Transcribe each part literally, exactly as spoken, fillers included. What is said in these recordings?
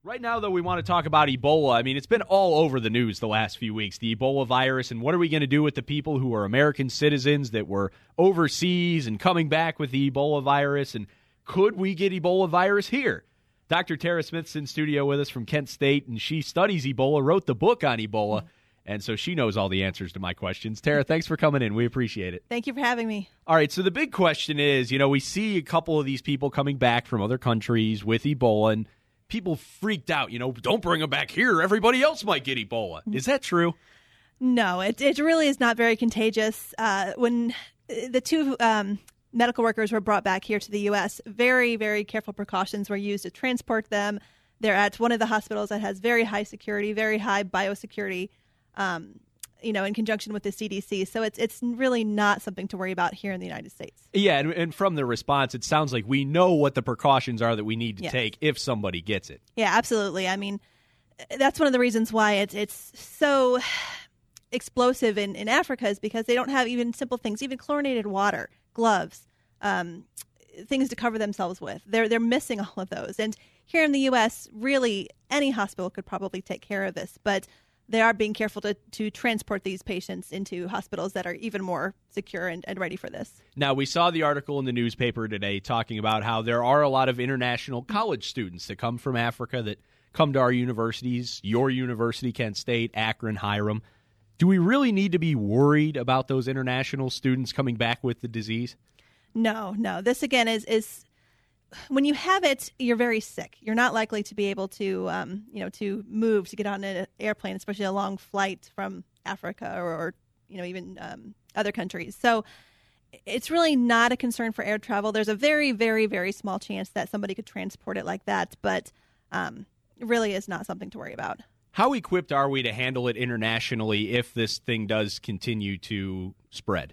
Right now, though, we want to talk about Ebola. I mean, it's been all over the news the last few weeks, the Ebola virus, and what are we going to do with the people who are American citizens that were overseas and coming back with the Ebola virus, and could we get Ebola virus here? Doctor Tara Smith's in studio with us from Kent State, and she studies Ebola, wrote the book on Ebola, and so she knows all the answers to my questions. Tara, thanks for coming in. We appreciate it. Thank you for having me. All right, so the big question is, you know, we see a couple of these people coming back from other countries with Ebola, and people freaked out, you know, don't bring them back here. Everybody else might get Ebola. Is that true? No, it it really is not very contagious. Uh, when the two um, medical workers were brought back here to the U S, very, very careful precautions were used to transport them. They're at one of the hospitals that has very high security, very high biosecurity, um, you know, in conjunction with the C D C. So it's it's really not something to worry about here in the United States. Yeah, and, and from the response, it sounds like we know what the precautions are that we need to Yes. take if somebody gets it. Yeah, absolutely. I mean, that's one of the reasons why it's it's so explosive in, in Africa is because they don't have even simple things, even chlorinated water, gloves, um, things to cover themselves with. They're they're missing all of those. And here in the U S, really, any hospital could probably take care of this, but they are being careful to, to transport these patients into hospitals that are even more secure and, and ready for this. Now, we saw the article in the newspaper today talking about how there are a lot of international college students that come from Africa that come to our universities, your university, Kent State, Akron, Hiram. Do we really need to be worried about those international students coming back with the disease? No, no. This, again, is is when you have it, you're very sick. You're not likely to be able to, um, you know, to move, to get on an airplane, especially a long flight from Africa or, or you know, even um, other countries. So it's really not a concern for air travel. There's a very, very, very small chance that somebody could transport it like that, but um, it really is not something to worry about. How equipped are we to handle it internationally if this thing does continue to spread?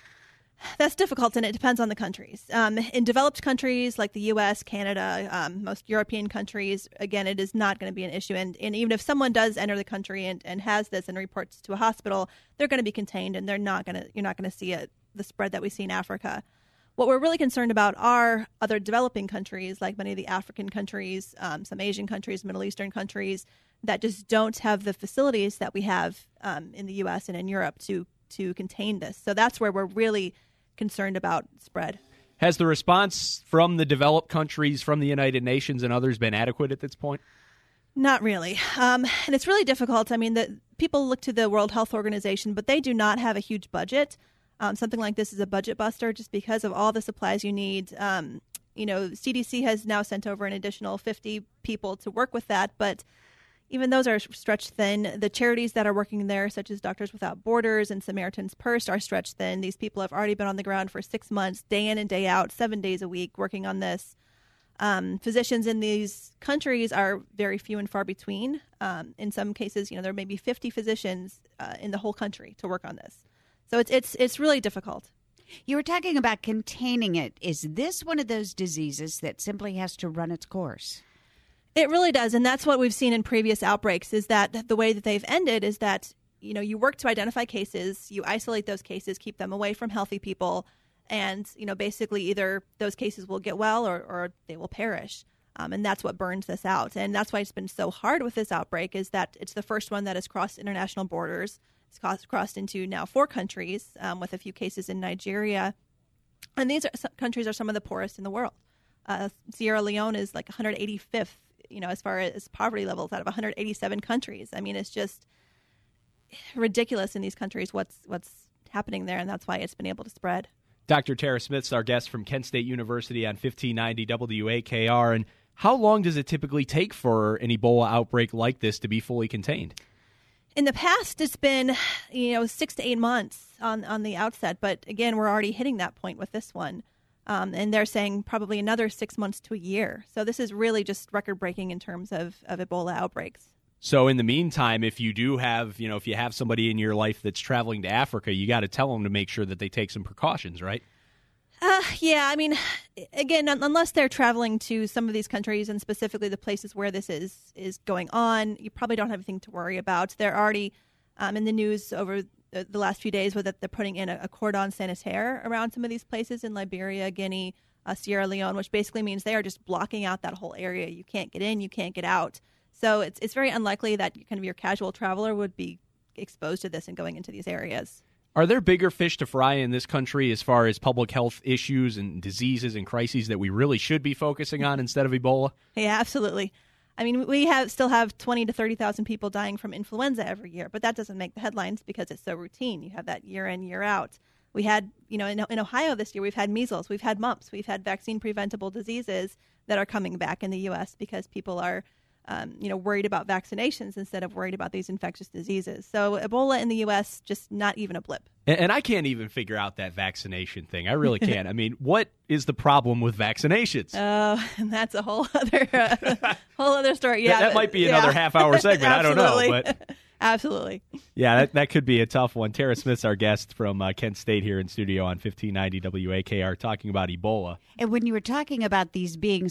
That's difficult, and it depends on the countries. Um, in developed countries like the U S, Canada, um, most European countries, again, it is not going to be an issue. And, and even if someone does enter the country and, and has this and reports to a hospital, they're going to be contained, and they're not going to. You're not going to see it, the spread that we see in Africa. What we're really concerned about are other developing countries, like many of the African countries, um, some Asian countries, Middle Eastern countries, that just don't have the facilities that we have um, in the U S and in Europe to to contain this. So that's where we're really concerned about spread. Has the response from the developed countries, from the United Nations and others been adequate at this point? Not really. Um, and it's really difficult. I mean, the, people look to the World Health Organization, but they do not have a huge budget. Um, something like this is a budget buster just because of all the supplies you need. Um, you know, C D C has now sent over an additional fifty people to work with that, but even those are stretched thin. The charities that are working there, such as Doctors Without Borders and Samaritan's Purse, are stretched thin. These people have already been on the ground for six months, day in and day out, seven days a week, working on this. Um, physicians in these countries are very few and far between. Um, in some cases, you know, there may be fifty physicians uh, in the whole country to work on this. So it's it's it's really difficult. You were talking about containing it. Is this one of those diseases that simply has to run its course? It really does, and that's what we've seen in previous outbreaks, is that the way that they've ended is that, you know, you work to identify cases, you isolate those cases, keep them away from healthy people, and, you know, basically either those cases will get well or, or they will perish. Um, and that's what burns this out. And that's why it's been so hard with this outbreak, is that it's the first one that has crossed international borders. It's crossed, crossed into now four countries, um, with a few cases in Nigeria. And these are, some countries are some of the poorest in the world. Uh, Sierra Leone is like one hundred eighty-fifth, you know, as far as poverty levels out of one hundred eighty-seven countries. I mean, it's just ridiculous in these countries what's what's happening there, and that's why it's been able to spread. Doctor Tara Smith's our guest from Kent State University on fifteen ninety W A K R. And how long does it typically take for an Ebola outbreak like this to be fully contained? In the past, it's been, you know, six to eight months on, on the outset. But again, we're already hitting that point with this one. Um, and they're saying probably another six months to a year. So this is really just record-breaking in terms of, of Ebola outbreaks. So in the meantime, if you do have, you know, if you have somebody in your life that's traveling to Africa, you got to tell them to make sure that they take some precautions, right? Uh, yeah, I mean, again, unless they're traveling to some of these countries and specifically the places where this is, is going on, you probably don't have anything to worry about. They're already um, in the news over the, the last few days with that they're putting in a, a cordon sanitaire around some of these places in Liberia, Guinea, uh, Sierra Leone, which basically means they are just blocking out that whole area. You can't get in, you can't get out. So it's it's very unlikely that kind of your casual traveler would be exposed to this and going into these areas. Are there bigger fish to fry in this country as far as public health issues and diseases and crises that we really should be focusing on instead of Ebola? Yeah, absolutely. I mean, we have still have twenty to thirty thousand people dying from influenza every year, but that doesn't make the headlines because it's so routine. You have that year in, year out. We had, you know, in, in Ohio this year, we've had measles, we've had mumps, we've had vaccine preventable diseases that are coming back in the U S because people are, um, you know, worried about vaccinations instead of worried about these infectious diseases. So Ebola in the U S, just not even a blip. And, and I can't even figure out that vaccination thing. I really can't. I mean, what is the problem with vaccinations? Oh, and that's a whole other uh, whole other story. Yeah, that, that but, might be another yeah. half hour segment. I don't know, but absolutely. Yeah, that, that could be a tough one. Tara Smith's our guest from uh, Kent State here in studio on fifteen ninety W A K R talking about Ebola. And when you were talking about these being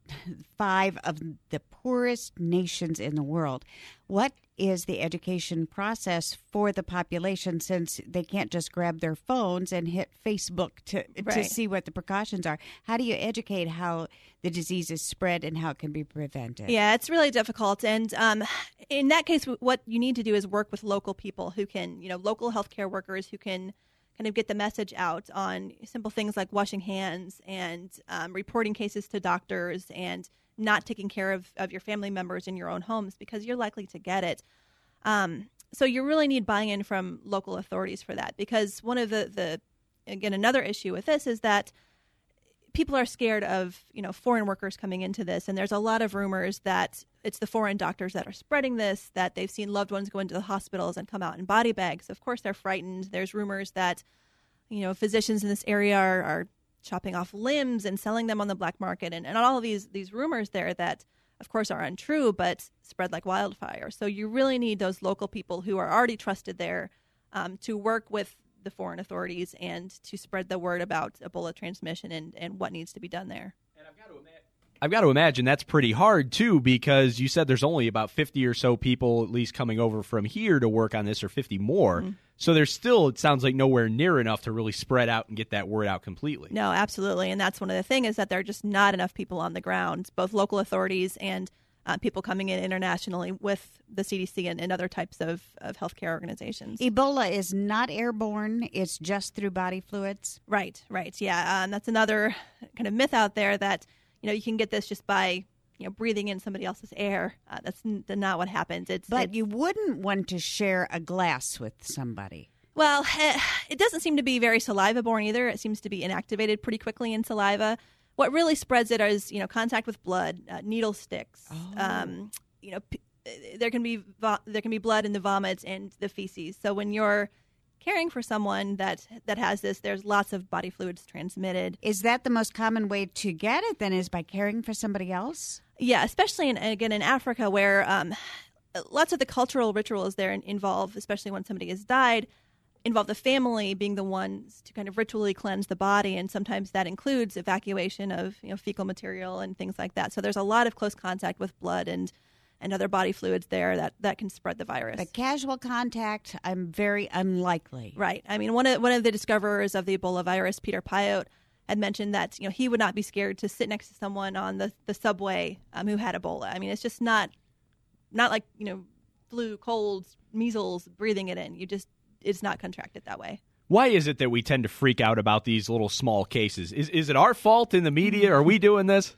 five of the poorest nations in the world, what is the education process for the population, since they can't just grab their phones and hit Facebook to Right. to see what the precautions are? How do you educate how the disease is spread and how it can be prevented? Yeah, it's really difficult. And um, in that case, what you need to do is work with local people who can, you know, local healthcare workers who can kind of get the message out on simple things like washing hands and um, reporting cases to doctors and not taking care of, of your family members in your own homes because you're likely to get it. Um, so you really need buy-in from local authorities for that, because one of the, the again, another issue with this is that people are scared of, you know, foreign workers coming into this. And there's a lot of rumors that it's the foreign doctors that are spreading this, that they've seen loved ones go into the hospitals and come out in body bags. Of course, they're frightened. There's rumors that, you know, physicians in this area are, are chopping off limbs and selling them on the black market. And, and all of these, these rumors there that, of course, are untrue, but spread like wildfire. So you really need those local people who are already trusted there um, to work with the foreign authorities and to spread the word about Ebola transmission and, and what needs to be done there. And I've got to imagine, I've got to imagine that's pretty hard, too, because you said there's only about fifty or so people at least coming over from here to work on this, or fifty more. Mm-hmm. So there's still, it sounds like, nowhere near enough to really spread out and get that word out completely. No, absolutely. And that's one of the things, is that there are just not enough people on the ground, both local authorities and uh, people coming in internationally with the C D C and, and other types of, of healthcare organizations. Ebola is not airborne. It's just through body fluids. Right, right. Yeah. Um, that's another kind of myth out there that, you know, you can get this just by, you know, breathing in somebody else's air. Uh, that's n- not what happens. It's But it's, you wouldn't want to share a glass with somebody. Well, it doesn't seem to be very saliva-borne either. It seems to be inactivated pretty quickly in saliva. What really spreads it is, you know, contact with blood, uh, needle sticks. Oh. Um, you know, p- there can be vo- there can be blood in the vomit and the feces. So when you're caring for someone that that has this, there's lots of body fluids transmitted. Is that the most common way to get it, then, is by caring for somebody else? Yeah, especially in, again in Africa, where um, lots of the cultural rituals there involve, especially when somebody has died, involve the family being the ones to kind of ritually cleanse the body, and sometimes that includes evacuation of, you know, fecal material and things like that. So there's a lot of close contact with blood and and other body fluids there that, that can spread the virus. But casual contact, I'm very unlikely. Right. I mean, one of one of the discoverers of the Ebola virus, Peter Pyote, had mentioned that, you know, he would not be scared to sit next to someone on the, the subway um, who had Ebola. I mean, it's just not not like, you know, flu, colds, measles, breathing it in. You just it's not contracted that way. Why is it that we tend to freak out about these little small cases? Is is it our fault in the media? Are we doing this?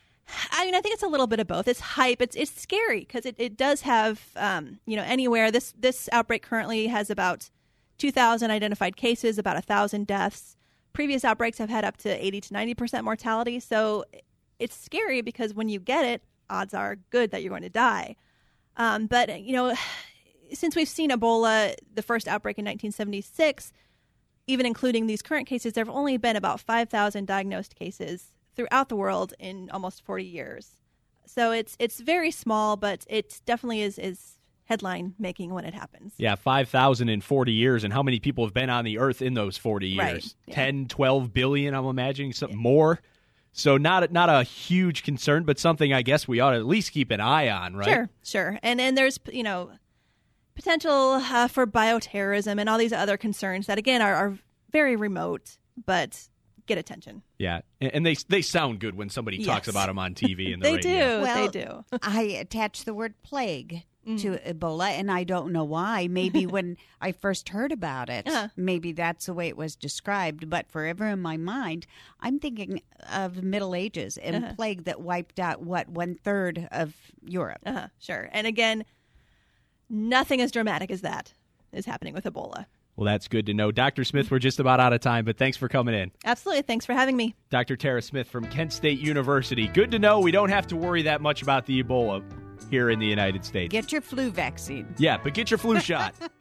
I mean, I think it's a little bit of both. It's hype. It's it's scary because it, it does have, um, you know, anywhere. This this outbreak currently has about two thousand identified cases, about one thousand deaths. Previous outbreaks have had up to eighty to ninety percent mortality. So it's scary because when you get it, odds are good that you're going to die. Um, but, you know, since we've seen Ebola, the first outbreak in nineteen seventy-six, even including these current cases, there have only been about five thousand diagnosed cases throughout the world in almost forty years. So it's it's very small, but it definitely is, is headline making when it happens. Yeah, five thousand in forty years. And how many people have been on the earth in those forty years? Right, yeah. ten, twelve billion, I'm imagining, something yeah. more. So not, not a huge concern, but something I guess we ought to at least keep an eye on, right? Sure, sure. And, and there's, you know, potential uh, for bioterrorism and all these other concerns that, again, are, are very remote, but get attention. Yeah, and, and they they sound good when somebody Yes. talks about them on T V and the They radio. do. Well, they do. I attach the word plague Mm. to Ebola, and I don't know why. Maybe when I first heard about it, Uh-huh. maybe that's the way it was described. But forever in my mind, I'm thinking of Middle Ages and Uh-huh. plague that wiped out, what, one third of Europe. Uh-huh, sure. And again, nothing as dramatic as that is happening with Ebola. Well, that's good to know. Doctor Smith, we're just about out of time, but thanks for coming in. Absolutely. Thanks for having me. Doctor Tara Smith from Kent State University. Good to know we don't have to worry that much about the Ebola here in the United States. Get your flu vaccine. Yeah, but get your flu shot.